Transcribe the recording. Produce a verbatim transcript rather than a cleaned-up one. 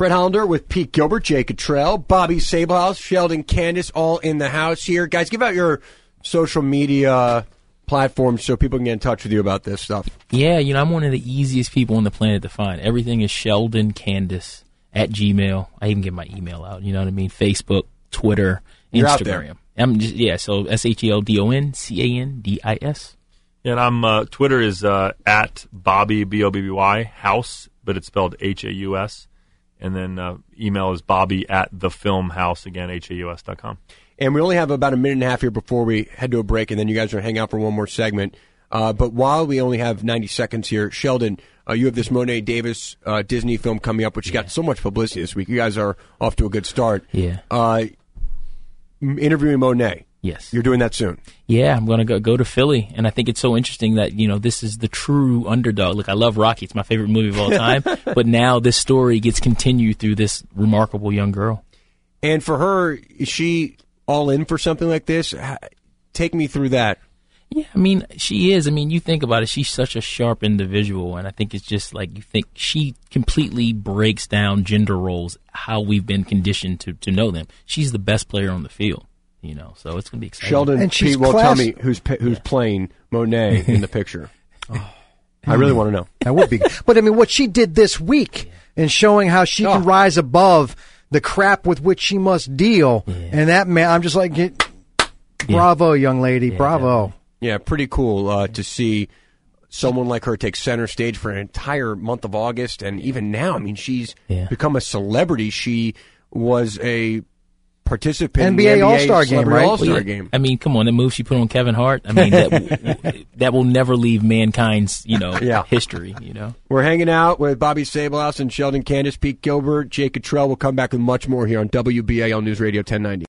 Brett Hollander with Pete Gilbert, Jay Cottrell, Bobby Sablehouse, Sheldon Candace, all in the house here. Guys, give out your social media platforms so people can get in touch with you about this stuff. Yeah, you know, I'm one of the easiest people on the planet to find. Everything is Sheldon Candace at Gmail. I even get my email out, you know what I mean? Facebook, Twitter, You're Instagram. Out there. I'm just, yeah, so S H E L D O N C A N D I S. And I'm uh, Twitter is uh, at Bobby, B O B B Y, House, but it's spelled H A U S. And then uh, email is Bobby at the Film House, again, H A U S dot com. And we only have about a minute and a half here before we head to a break, and then you guys are going to hang out for one more segment. Uh, but while we only have ninety seconds here, Sheldon, uh, you have this Mo'ne Davis uh, Disney film coming up, which yeah. got so much publicity this week. You guys are off to a good start. Yeah. Uh, interviewing Mo'ne. Yes. You're doing that soon. Yeah, I'm going to go go to Philly, and I think it's so interesting that, you know, this is the true underdog. Look, I love Rocky. It's my favorite movie of all time. But now this story gets continued through this remarkable young girl. And for her, is she all in for something like this? Take me through that. Yeah, I mean, she is. I mean, you think about it, she's such a sharp individual, and I think it's just like you think she completely breaks down gender roles, how we've been conditioned to, to know them. She's the best player on the field. You know, so it's going to be exciting. Sheldon, and she's Pete, well, class- tell me who's who's yeah. playing Mo'ne in the picture. oh. I really want to know. That would be good. But, I mean, what she did this week yeah. in showing how she oh. can rise above the crap with which she must deal, yeah. and that, man, I'm just like, get, bravo, young lady, yeah, bravo. Definitely. Yeah, pretty cool uh, to see someone like her take center stage for an entire month of August, and even now, I mean, she's yeah. become a celebrity. She was a participant N B A in the All-Star game, right? All-Star well, yeah. game. I mean, come on, the move she put on Kevin Hart. I mean, that that will never leave mankind's, you know, yeah. history. You know, we're hanging out with Bobby Sablehouse and Sheldon Candace, Pete Gilbert, Jay Cottrell. We'll come back with much more here on W B A L News Radio ten ninety.